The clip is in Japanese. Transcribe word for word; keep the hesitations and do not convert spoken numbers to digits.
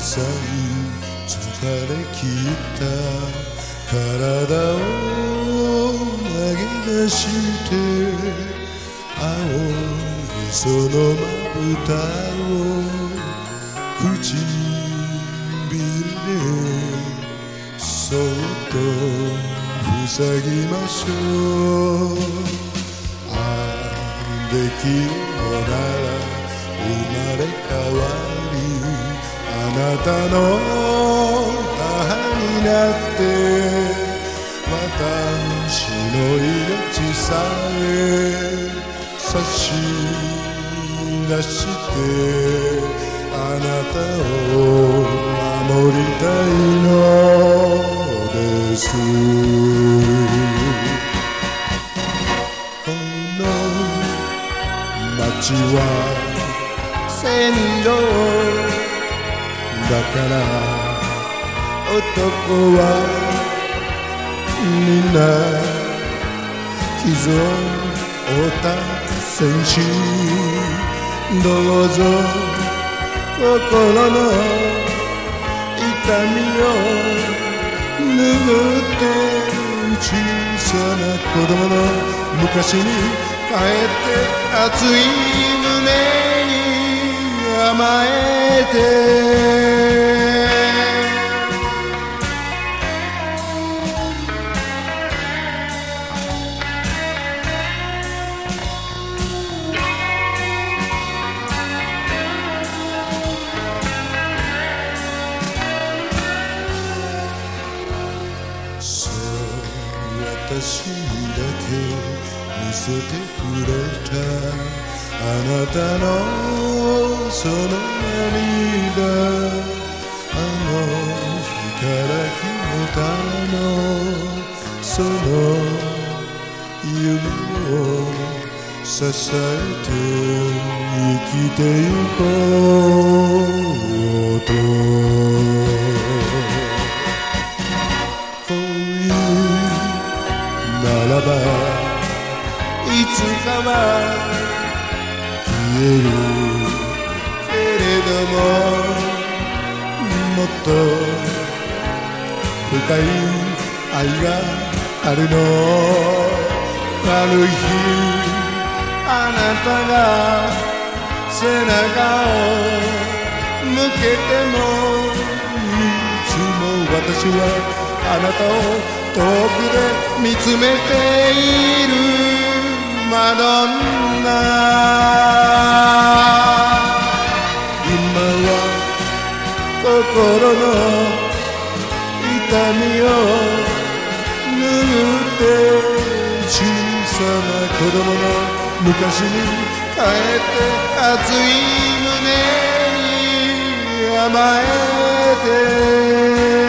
さい疲れ切った体を投げ出して青いそのまぶたを唇でそっと塞ぎましょう。あできるのなら生まれ変わりあなたの母になって私の命さえ差し出してあなたを守りたいのです。この街は戦場だから男はみんな傷を負った戦士どうぞ心の痛みを拭って小さな子供の昔に帰って熱い胸に甘えて私だけ見せてくれたあなたのその涙あの日から決めたのその夢を支えて生きてゆこうとならばいつかは消えるけれどももっと深い愛があるのある日あなたが背中を向けてもいつも私はあなたを遠くで見つめているマドンナ今は心の痛みを拭って小さな子供の昔に帰って熱い胸に甘えて